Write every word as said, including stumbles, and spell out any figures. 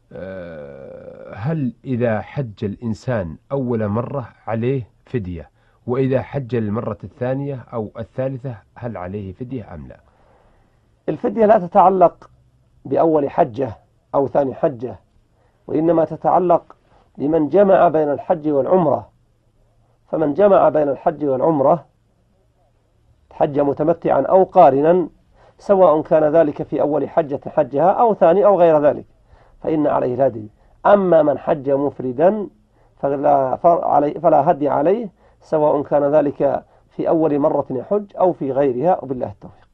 هل إذا حج الإنسان أول مرة عليه فدية، وإذا حج المرة الثانية أو الثالثة هل عليه فدية أم لا؟ الفدية لا تتعلق بأول حجة أو ثاني حجة، وإنما تتعلق بمن جمع بين الحج والعمرة. فمن جمع بين الحج والعمرة حج متمتعا أو قارنا، سواء كان ذلك في أول حجة حجها أو ثاني أو غير ذلك، فإن عليه الهدي. أما من حج مفردا فلا, فلا هدي عليه، سواء كان ذلك في أول مرة يحج أو في غيرها، وبالله التوفيق.